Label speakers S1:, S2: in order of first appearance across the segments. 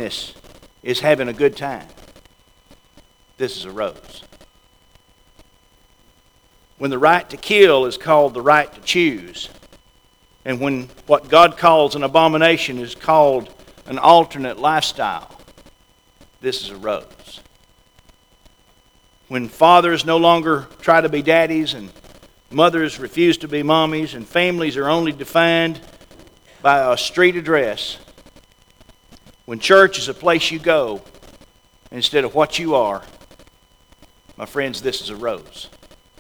S1: wickedness is having a good time, this is a rose. When the right to kill is called the right to choose, and when what God calls an abomination is called an alternate lifestyle, this is a rose. When fathers no longer try to be daddies and mothers refuse to be mommies and families are only defined by a street address, when church is a place you go instead of what you are, my friends, this is a rose.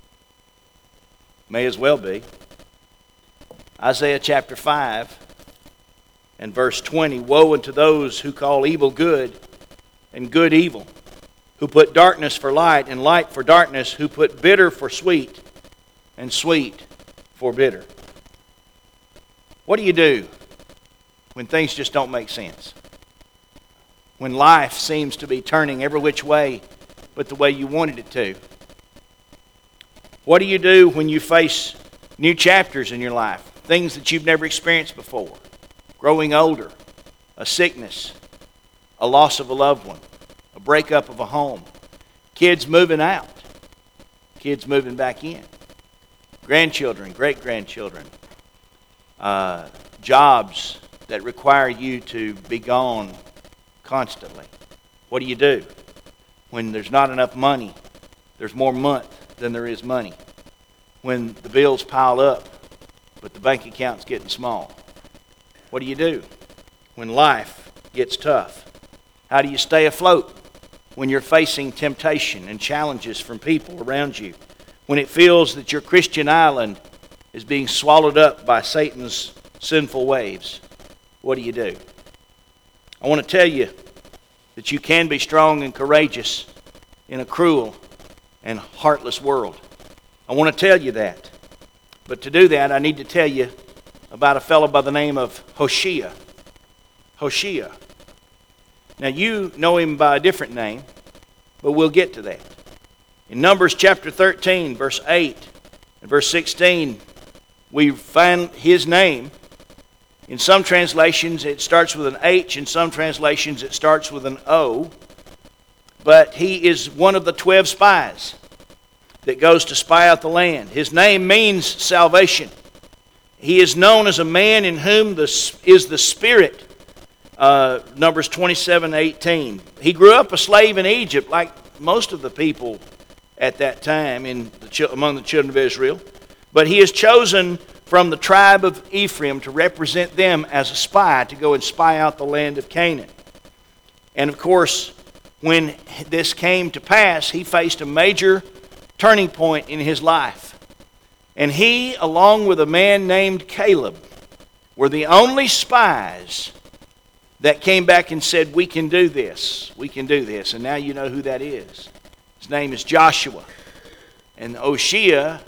S1: May as well be. Isaiah chapter 5 and verse 20, woe unto those who call evil good and good evil, who put darkness for light and light for darkness, who put bitter for sweet and sweet for bitter. What do you do when things just don't make sense? When life seems to be turning every which way but the way you wanted it to? What do you do when you face new chapters in your life? Things that you've never experienced before. Growing older, a sickness, a loss of a loved one, a breakup of a home, kids moving out, kids moving back in, grandchildren, great-grandchildren, jobs that require you to be gone constantly. What do you do when there's not enough money? There's more month than there is money. When the bills pile up, but the bank account's getting small. What do you do when life gets tough? How do you stay afloat when you're facing temptation and challenges from people around you? When it feels that your Christian island is being swallowed up by Satan's sinful waves? What do you do? I want to tell you that you can be strong and courageous in a cruel and heartless world. I want to tell you that. But to do that, I need to tell you about a fellow by the name of Hosea. Hosea. Now, you know him by a different name, but we'll get to that. In Numbers chapter 13, verse 8 and verse 16, we find his name. In some translations, it starts with an H. In some translations, it starts with an O. But he is one of the 12 spies that goes to spy out the land. His name means salvation. He is known as a man in whom is the Spirit. Numbers 27:18. He grew up a slave in Egypt, like most of the people at that time among the children of Israel. But he is chosen from the tribe of Ephraim to represent them as a spy to go and spy out the land of Canaan. And of course, when this came to pass, he faced a major turning point in his life. And he, along with a man named Caleb, were the only spies that came back and said, we can do this, we can do this. And now you know who that is. His name is Joshua. And Hosea,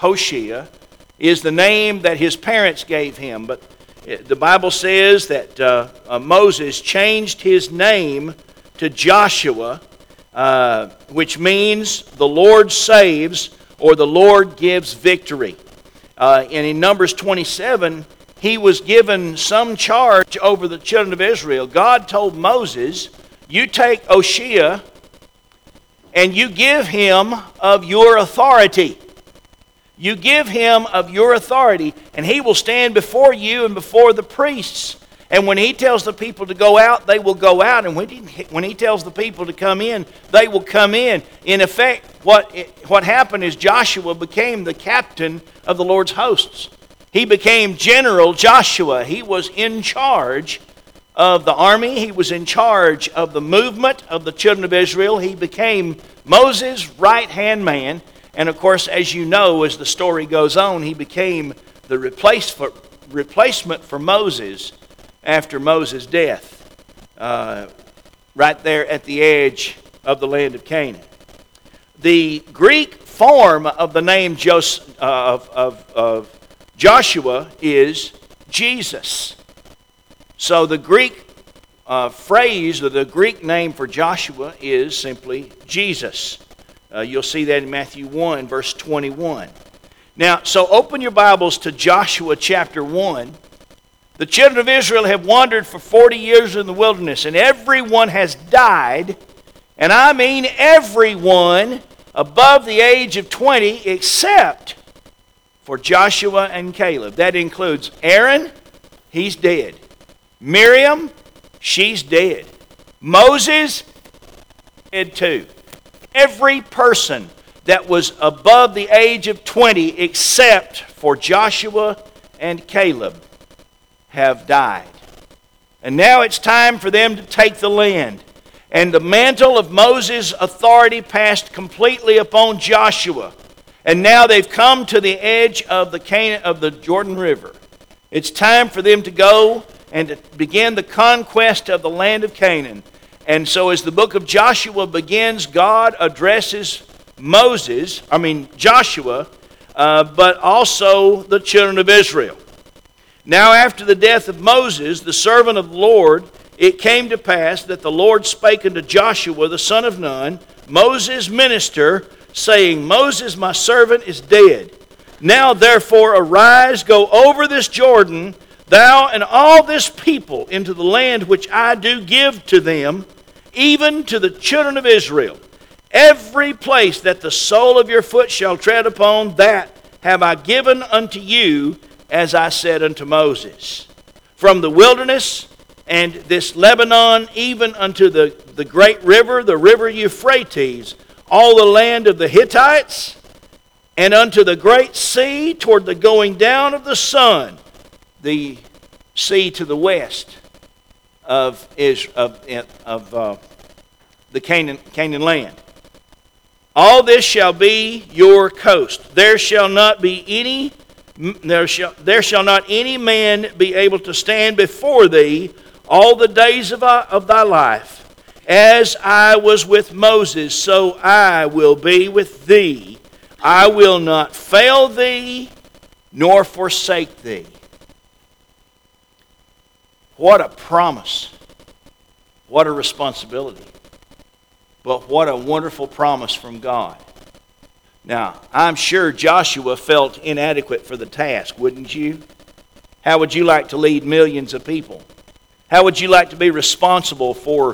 S1: is the name that his parents gave him. But the Bible says that Moses changed his name to Joshua, which means the Lord saves or the Lord gives victory. And in Numbers 27, he was given some charge over the children of Israel. God told Moses, you take Hosea and you give him of your authority. You give him of your authority, and he will stand before you and before the priests. And when he tells the people to go out, they will go out. And when he tells the people to come in, they will come in. In effect, what happened is Joshua became the captain of the Lord's hosts. He became General Joshua. He was in charge of the army. He was in charge of the movement of the children of Israel. He became Moses' right-hand man. And of course, as you know, as the story goes on, he became the replacement for Moses after Moses' death, right there at the edge of the land of Canaan. The Greek form of the name of Joshua is Jesus. So the Greek phrase, or the Greek name for Joshua is simply Jesus. You'll see that in Matthew 1, verse 21. Now, so open your Bibles to Joshua chapter 1, The children of Israel have wandered for 40 years in the wilderness, and everyone has died, and I mean everyone above the age of 20 except for Joshua and Caleb. That includes Aaron, he's dead. Miriam, she's dead. Moses, dead too. Every person that was above the age of 20 except for Joshua and Caleb have died. And now it's time for them to take the land. And the mantle of Moses' authority passed completely upon Joshua. And now they've come to the edge of the Jordan River. It's time for them to go and to begin the conquest of the land of Canaan. And so as the book of Joshua begins, God addresses Joshua, but also the children of Israel. Now after the death of Moses, the servant of the Lord, it came to pass that the Lord spake unto Joshua the son of Nun, Moses' minister, saying, Moses my servant is dead. Now therefore arise, go over this Jordan, thou and all this people, into the land which I do give to them, even to the children of Israel. Every place that the sole of your foot shall tread upon, that have I given unto you, as I said unto Moses. From the wilderness and this Lebanon, even unto the great river, the river Euphrates, all the land of the Hittites, and unto the great sea, toward the going down of the sun, the sea to the west of the Canaan land. All this shall be your coast. There shall not any man be able to stand before thee all the days of thy life. As I was with Moses, so I will be with thee. I will not fail thee, nor forsake thee. What a promise. What a responsibility. But what a wonderful promise from God. Now, I'm sure Joshua felt inadequate for the task, wouldn't you? How would you like to lead millions of people? How would you like to be responsible for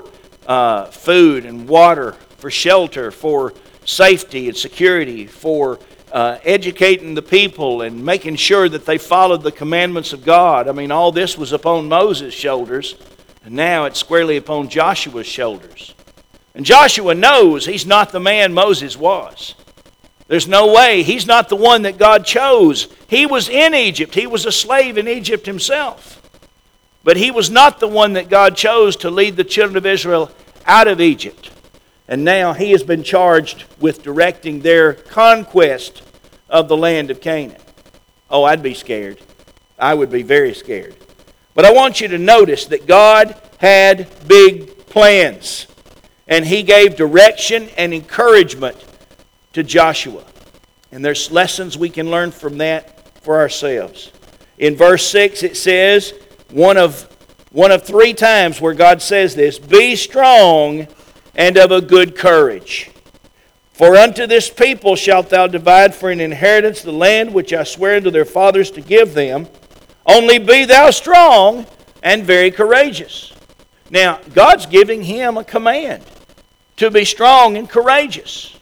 S1: food and water, for shelter, for safety and security, for educating the people and making sure that they followed the commandments of God? I mean, all this was upon Moses' shoulders, and now it's squarely upon Joshua's shoulders. And Joshua knows he's not the man Moses was. There's no way. He's not the one that God chose. He was in Egypt. He was a slave in Egypt himself. But he was not the one that God chose to lead the children of Israel out of Egypt. And now he has been charged with directing their conquest of the land of Canaan. Oh, I'd be scared. I would be very scared. But I want you to notice that God had big plans. And he gave direction and encouragement to Joshua. And there's lessons we can learn from that for ourselves. In verse 6 it says, one of three times where God says this, be strong and of a good courage. For unto this people shalt thou divide for an inheritance the land which I swear unto their fathers to give them. Only be thou strong and very courageous. Now, God's giving him a command to be strong and courageous.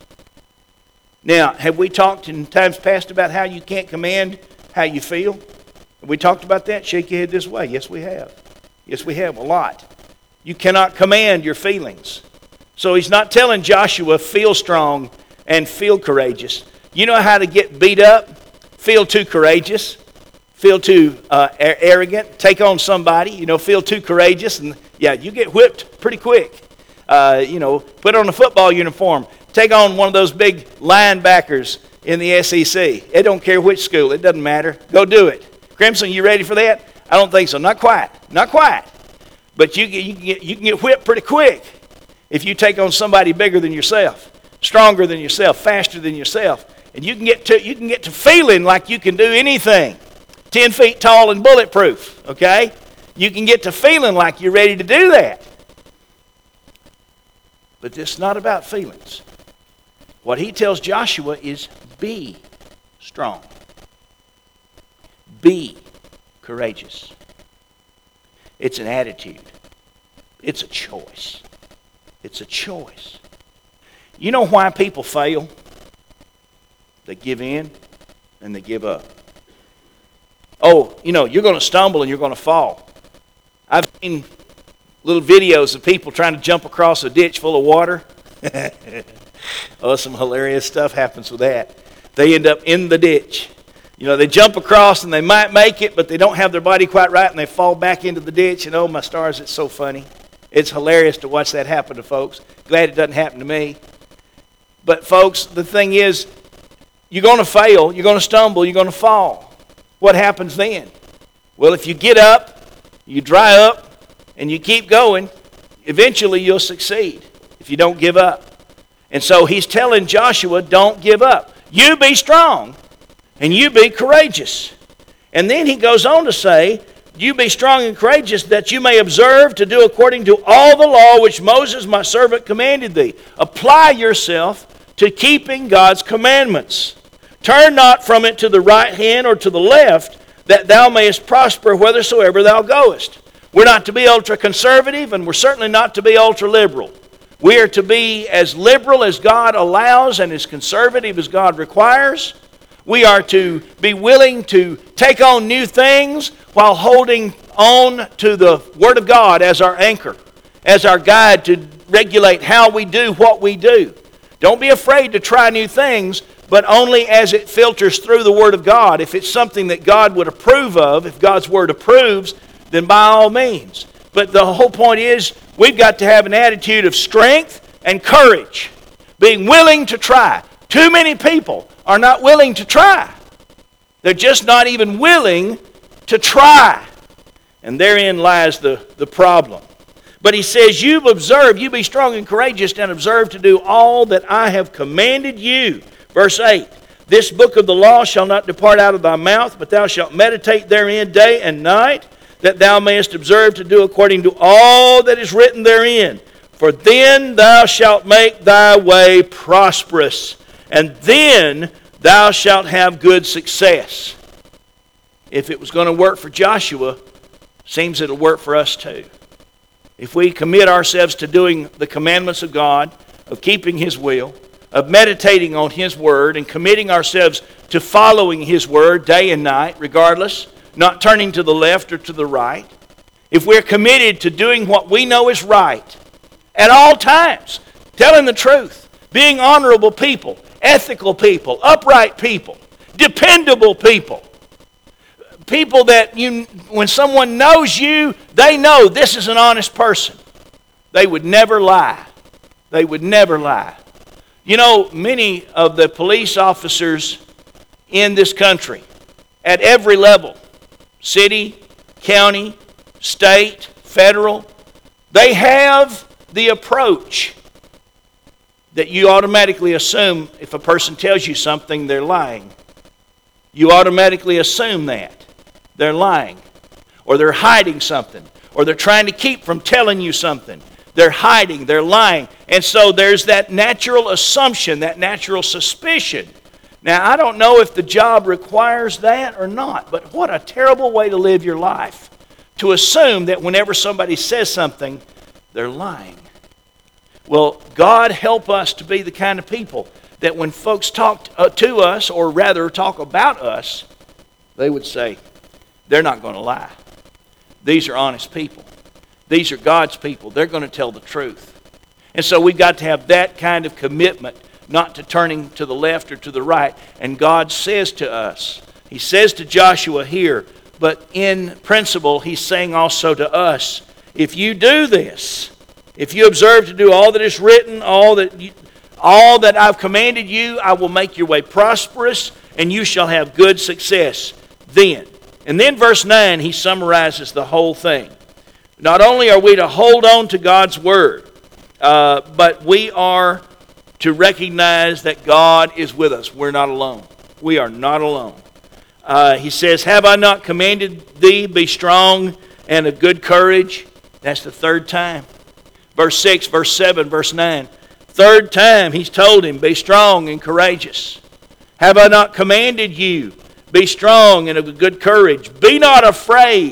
S1: Now, have we talked in times past about how you can't command how you feel? Have we talked about that? Shake your head this way. Yes, we have. Yes, we have, a lot. You cannot command your feelings. So he's not telling Joshua, feel strong and feel courageous. You know how to get beat up? Feel too courageous. Feel too arrogant. Take on somebody. Feel too courageous. And yeah, you get whipped pretty quick. Put on a football uniform. Take on one of those big linebackers in the SEC. It don't care which school. It doesn't matter. Go do it. Crimson, you ready for that? I don't think so. Not quite. Not quite. But you can get whipped pretty quick if you take on somebody bigger than yourself, stronger than yourself, faster than yourself. And you can get to feeling like you can do anything. 10 feet tall and bulletproof, okay? You can get to feeling like you're ready to do that. But it's not about feelings. What he tells Joshua is be strong. Be courageous. It's an attitude. It's a choice. It's a choice. You know why people fail? They give in and they give up. Oh, you're going to stumble and you're going to fall. I've seen little videos of people trying to jump across a ditch full of water. Oh, some hilarious stuff happens with that. They end up in the ditch. They jump across and they might make it, but they don't have their body quite right and they fall back into the ditch. And oh, my stars, it's so funny. It's hilarious to watch that happen to folks. Glad it doesn't happen to me. But folks, the thing is, you're going to fail, you're going to stumble, you're going to fall. What happens then? Well, if you get up, you dry up, and you keep going, eventually you'll succeed if you don't give up. And so he's telling Joshua, don't give up. You be strong, and you be courageous. And then he goes on to say, you be strong and courageous, that you may observe to do according to all the law which Moses my servant commanded thee. Apply yourself to keeping God's commandments. Turn not from it to the right hand or to the left, that thou mayest prosper whithersoever thou goest. We're not to be ultra-conservative, and we're certainly not to be ultra-liberal. We are to be as liberal as God allows and as conservative as God requires. We are to be willing to take on new things while holding on to the Word of God as our anchor, as our guide to regulate how we do what we do. Don't be afraid to try new things, but only as it filters through the Word of God. If it's something that God would approve of, if God's Word approves, then by all means. But the whole point is, we've got to have an attitude of strength and courage, being willing to try. Too many people are not willing to try. They're just not even willing to try. And therein lies the problem. But he says, you be strong and courageous, and observe to do all that I have commanded you. Verse 8, this book of the law shall not depart out of thy mouth, but thou shalt meditate therein day and night, that thou mayest observe to do according to all that is written therein. For then thou shalt make thy way prosperous, and then thou shalt have good success. If it was going to work for Joshua, seems it'll work for us too. If we commit ourselves to doing the commandments of God, of keeping His will, of meditating on His Word, and committing ourselves to following His Word day and night, regardless, not turning to the left or to the right, if we're committed to doing what we know is right at all times, telling the truth, being honorable people, ethical people, upright people, dependable people, people that when someone knows you, they know this is an honest person. They would never lie. They would never lie. Many of the police officers in this country, at every level, city, county, state, federal, they have the approach that you automatically assume if a person tells you something, they're lying. You automatically assume that. They're lying. Or they're hiding something. Or they're trying to keep from telling you something. They're hiding. They're lying. And so there's that natural assumption, that natural suspicion. Now, I don't know if the job requires that or not, but what a terrible way to live your life. To assume that whenever somebody says something, they're lying. Well, God help us to be the kind of people that when folks talk to us, or rather talk about us, they would say, they're not going to lie. These are honest people. These are God's people. They're going to tell the truth. And so we've got to have that kind of commitment, not to turning to the left or to the right. And God says to us, He says to Joshua here, but in principle, He's saying also to us, if you do this, if you observe to do all that is written, all that I've commanded you, I will make your way prosperous, and you shall have good success then. And then verse 9, he summarizes the whole thing. Not only are we to hold on to God's Word, but we are to recognize that God is with us. We're not alone. We are not alone. He says, have I not commanded thee, be strong and of good courage? That's the third time. Verse 6, verse 7, verse 9. Third time he's told him, be strong and courageous. Have I not commanded you? Be strong and of good courage. Be not afraid.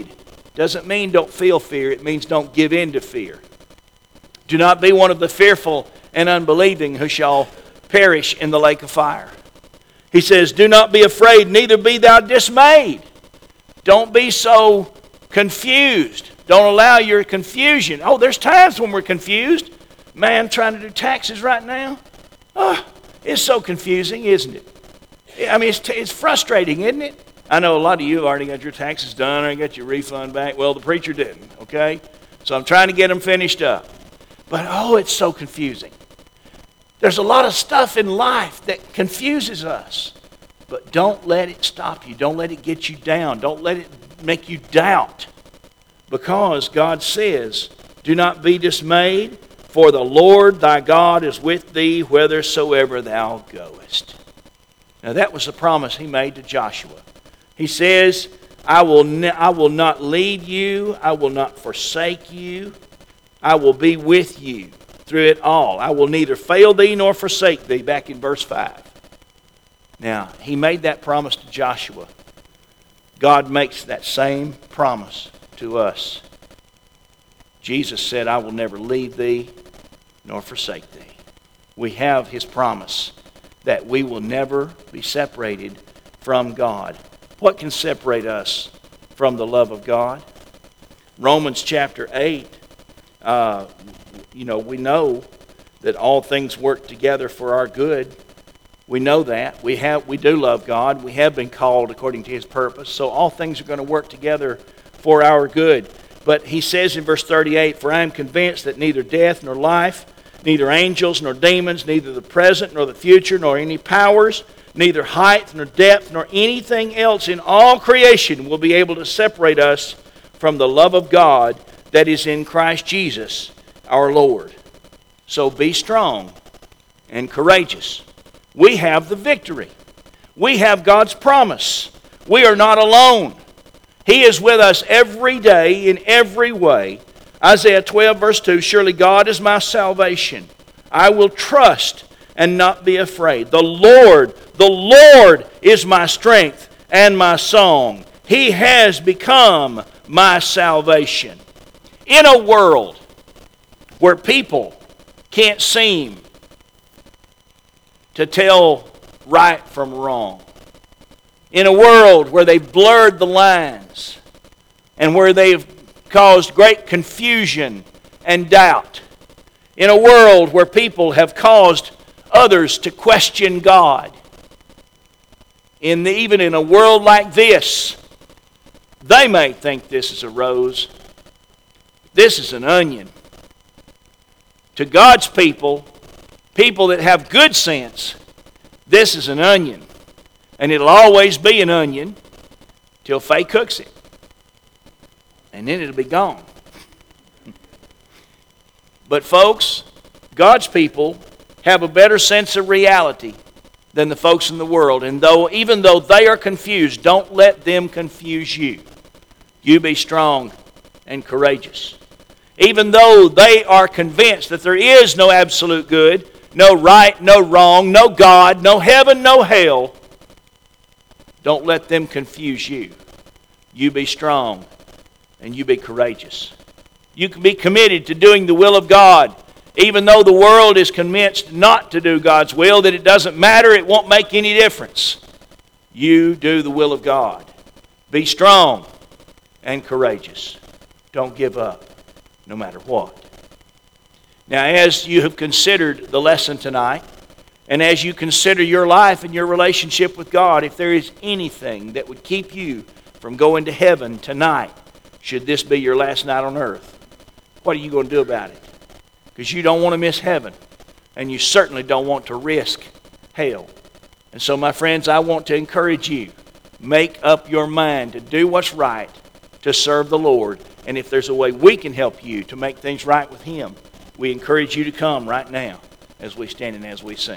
S1: doesn't mean don't feel fear. It means don't give in to fear. Do not be one of the fearful and unbelieving who shall perish in the lake of fire. He says, do not be afraid, neither be thou dismayed. Don't be so confused. Don't allow your confusion. Oh, there's times when we're confused. Man, I'm trying to do taxes right now. Oh, it's so confusing, isn't it? I mean, it's frustrating, isn't it? I know a lot of you have already got your taxes done or got your refund back. Well, the preacher didn't, okay? So I'm trying to get them finished up. But, oh, it's so confusing. There's a lot of stuff in life that confuses us. But don't let it stop you. Don't let it get you down. Don't let it make you doubt. Because God says, do not be dismayed, for the Lord thy God is with thee whithersoever thou goest. Now that was the promise he made to Joshua. He says, I will not leave you. I will not forsake you. I will be with you through it all. I will neither fail thee nor forsake thee, back in verse 5. Now, he made that promise to Joshua. God makes that same promise to us. Jesus said, I will never leave thee nor forsake thee. We have his promise that we will never be separated from God. What can separate us from the love of God? Romans chapter 8, we know that all things work together for our good. We know that. We do love God. We have been called according to his purpose. So all things are going to work together for our good. But he says in verse 38, for I am convinced that neither death nor life, neither angels nor demons, neither the present nor the future, nor any powers, neither height nor depth, nor anything else in all creation will be able to separate us from the love of God that is in Christ Jesus our Lord. So be strong and courageous. We have the victory. We have God's promise. We are not alone. He is with us every day in every way. Isaiah 12 verse 2, surely God is my salvation. I will trust and not be afraid. The Lord is my strength and my song. He has become my salvation. In a world where people can't seem to tell right from wrong, in a world where they've blurred the lines and where they've caused great confusion and doubt, in a world where people have caused others to question God, even in a world like this, they may think this is a rose. This is an onion. To God's people that have good sense, this is an onion. And it'll always be an onion till Faye cooks it. And then it'll be gone. But folks, God's people have a better sense of reality than the folks in the world. And even though they are confused, don't let them confuse you. You be strong and courageous. Even though they are convinced that there is no absolute good, no right, no wrong, no God, no heaven, no hell, don't let them confuse you. You be strong and you be courageous. You can be committed to doing the will of God, even though the world is convinced not to do God's will, that it doesn't matter, it won't make any difference. You do the will of God. Be strong and courageous. Don't give up, no matter what. Now, as you have considered the lesson tonight, and as you consider your life and your relationship with God, if there is anything that would keep you from going to heaven tonight, should this be your last night on earth, what are you going to do about it? Because you don't want to miss heaven, and you certainly don't want to risk hell. And so, my friends, I want to encourage you, make up your mind to do what's right, to serve the Lord. And if there's a way we can help you to make things right with him, we encourage you to come right now as we stand and as we sing.